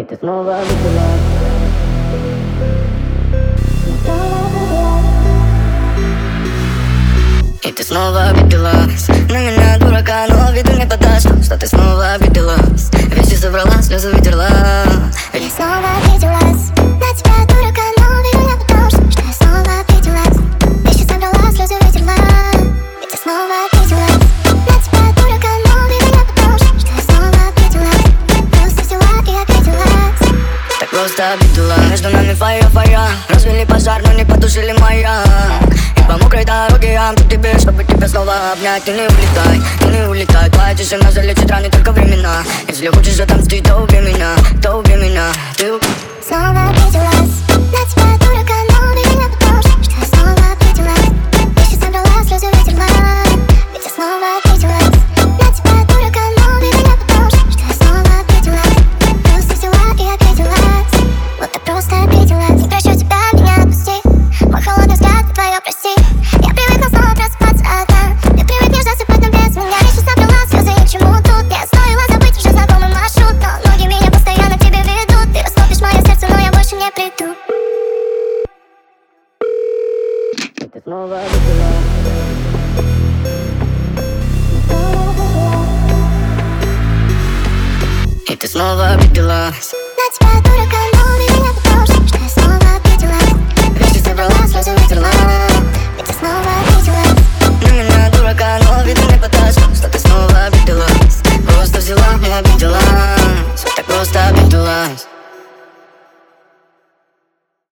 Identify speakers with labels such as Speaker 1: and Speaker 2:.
Speaker 1: ты снова обидела. И ты снова обиделась на меня, дурака, но виду не подашь, что ты снова обиделась. Вещи собрала, слезы вытерла.
Speaker 2: Я снова обиделась на тебя, дурака, но виду не подашь, что я снова обиделась. Вещи собрала, слезы вытерла. И ты снова обиделась на тебя, дурака, но виду не подашь, что я снова обиделась. Просто взяла и обиделась.
Speaker 1: Так просто обидела. Между нами фая-фая. Развели пожар, но не потушили маяк. И по мокрой дороге я мчу тебе, чтобы тебя снова обнять. Ты не улетай, ты не улетай. Твоя тишина залечит раны только времена. Если хочешь отомстить, то убей меня, то убей меня. Ты
Speaker 2: снова обиделась на тебя, дурака, но виду не подашь, что я снова обиделась. Вещи собрала, слезы вытерла. Ведь я снова обиделась на тебя, дурака, но виду не подашь, что я снова обиделась. Просто взяла и обиделась. Вот так просто обиделась. Не прощу тебя, меня отпусти. Мой холодный взгляд, твое прости. Я привыкла снова просыпаться одна. Ты привыкнешь засыпать, но без меня. Вещи собрала, слезы ни к чему тут. Не стоило забыть уже знакомый маршрут, но ноги меня постоянно к тебе ведут. Ты растопишь мое сердце, но я больше не приду.
Speaker 1: И ты снова обидела. И ты снова обиделась
Speaker 2: На тебя, дурака,